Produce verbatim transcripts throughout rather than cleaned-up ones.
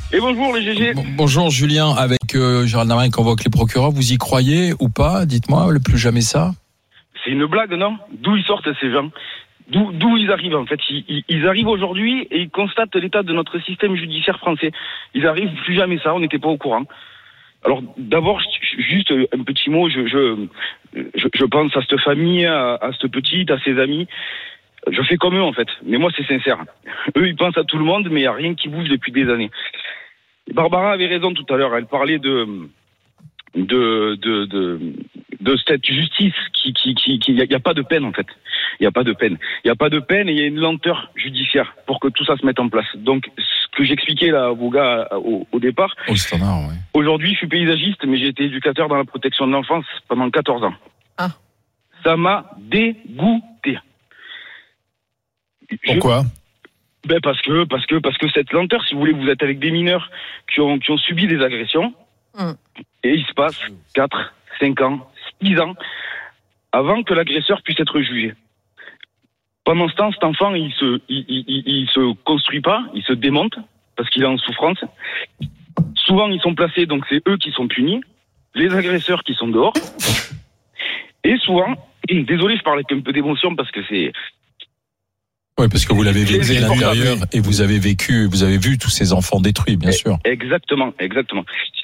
Et bonjour les G G. Bon, bonjour Julien, avec euh, Gérald Darmanin qui convoque les procureurs, vous y croyez ou pas? Dites-moi, le plus jamais ça. C'est une blague, non? D'où ils sortent ces gens? D'où, d'où ils arrivent en fait? ils, ils, ils arrivent aujourd'hui et ils constatent l'état de notre système judiciaire français. Ils arrivent, plus jamais ça, on n'était pas au courant. Alors d'abord, juste un petit mot, je, je, je, je pense à cette famille, à, à cette petite, à ses amis. Je fais comme eux en fait, mais moi c'est sincère. Eux ils pensent à tout le monde, mais il n'y a rien qui bouge depuis des années. Barbara avait raison tout à l'heure, elle parlait de de de de, de cette justice qui qui qui qui il n'y a, a pas de peine en fait. Il n'y a pas de peine. Il n'y a pas de peine et il y a une lenteur judiciaire pour que tout ça se mette en place. Donc ce que j'expliquais là aux gars au, au départ. Au standard, oui. Aujourd'hui, je suis paysagiste, mais j'ai été éducateur dans la protection de l'enfance pendant quatorze ans. Ah. Ça m'a dégoûté. Pourquoi? Je... Ben parce que parce que parce que cette lenteur, si vous voulez, vous êtes avec des mineurs qui ont qui ont subi des agressions mm. et il se passe quatre, cinq ans, six ans avant que l'agresseur puisse être jugé. Pendant ce temps, cet enfant, il se il, il, il, il se construit pas, il se démonte parce qu'il est en souffrance. Souvent, ils sont placés, donc c'est eux qui sont punis, les agresseurs qui sont dehors. Et souvent, désolé, je parle avec un peu d'émotion parce que c'est oui, parce que vous l'avez vécu de l'intérieur et vous avez vécu, vous avez vu tous ces enfants détruits, bien sûr. Exactement, exactement.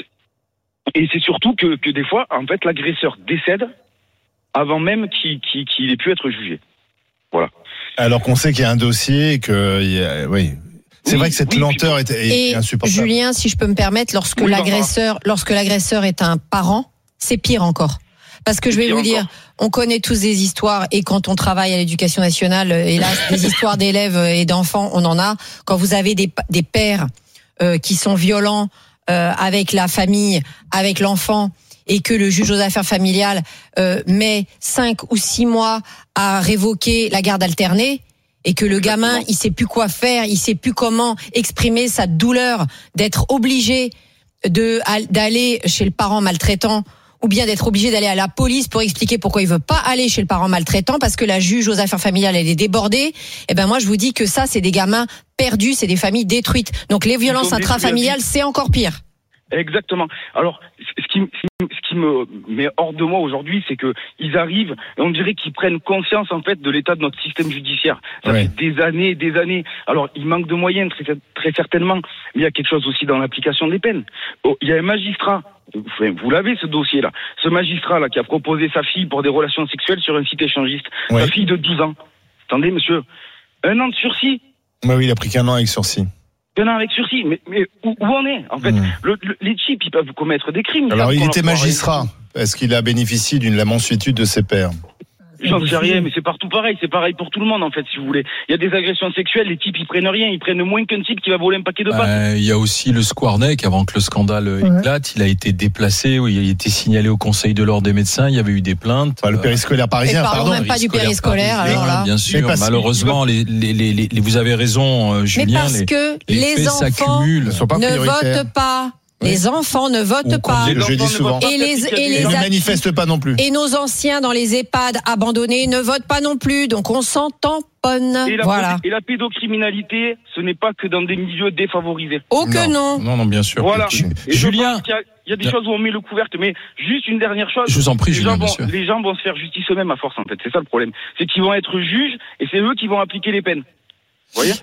Et c'est surtout que, que des fois, en fait, l'agresseur décède avant même qu'il, qu'il, qu'il ait pu être jugé. Voilà. Alors qu'on sait qu'il y a un dossier et que, il y a, oui. C'est oui, vrai que cette oui, lenteur est, est et insupportable. Julien, si je peux me permettre, lorsque oui, l'agresseur, lorsque l'agresseur est un parent, c'est pire encore. Parce que je vais vous dire, on connaît tous des histoires et quand on travaille à l'éducation nationale, hélas, des histoires d'élèves et d'enfants, on en a. Quand vous avez des, des pères euh, qui sont violents euh, avec la famille, avec l'enfant, et que le juge aux affaires familiales euh, met cinq ou six mois à révoquer la garde alternée, et que le gamin, il sait plus quoi faire, il sait plus comment exprimer sa douleur d'être obligé de d'aller chez le parent maltraitant, ou bien d'être obligé d'aller à la police pour expliquer pourquoi il veut pas aller chez le parent maltraitant parce que la juge aux affaires familiales elle est débordée. Eh ben moi je vous dis que ça c'est des gamins perdus, c'est des familles détruites. Donc les violences intrafamiliales c'est encore pire. Exactement. Alors ce qui, ce qui me met hors de moi aujourd'hui, c'est que ils arrivent et on dirait qu'ils prennent conscience en fait de l'état de notre système judiciaire. Ça ouais. fait des années et des années. Alors il manque de moyens très, très certainement, mais il y a quelque chose aussi dans l'application des peines. Oh, il y a un magistrat. Vous l'avez ce dossier-là. Ce magistrat-là qui a proposé sa fille pour des relations sexuelles sur un site échangiste. Ouais. Sa fille de douze ans. Attendez, monsieur. Un an de sursis. Bah oui, il a pris qu'un an avec sursis. Un an avec sursis. Mais, mais où, où on est? En fait, mmh. le, le, les types, ils peuvent commettre des crimes. Alors, il était magistrat. Est-ce qu'il a bénéficié d'une la mansuétude de ses pairs? J'en sais rien, mais c'est partout pareil. C'est pareil pour tout le monde, en fait, si vous voulez. Il y a des agressions sexuelles, les types, ils prennent rien. Ils prennent moins qu'un type qui va voler un paquet de pâtes. Euh, il y a aussi le Squarneck, avant que le scandale ouais. éclate. Il a été déplacé, oui, il a été signalé au Conseil de l'ordre des médecins. Il y avait eu des plaintes. Enfin, le périscolaire parisien, pardon. pardon. Même pas du périscolaire, alors là. Bien sûr, malheureusement, les, les, les, les, vous avez raison, euh, Julien. Mais parce les, que les, les enfants ne votent pas. Les enfants ne votent pas. Je dis souvent. Et les, et les ne manifestent pas non plus. Et nos anciens dans les EHPAD abandonnés ne votent pas non plus. Donc on s'en tamponne. Et la, voilà. Et la pédocriminalité, ce n'est pas que dans des milieux défavorisés. Oh que non. Non, non, bien sûr. Voilà. Et Julien. Il y, a, il y a des choses où on met le couvercle, mais juste une dernière chose. Je vous en prie, les Julien, gens bien vont, sûr. Les gens vont se faire justice eux-mêmes à force, en fait. C'est ça le problème. C'est qu'ils vont être juges et c'est eux qui vont appliquer les peines. Vous voyez?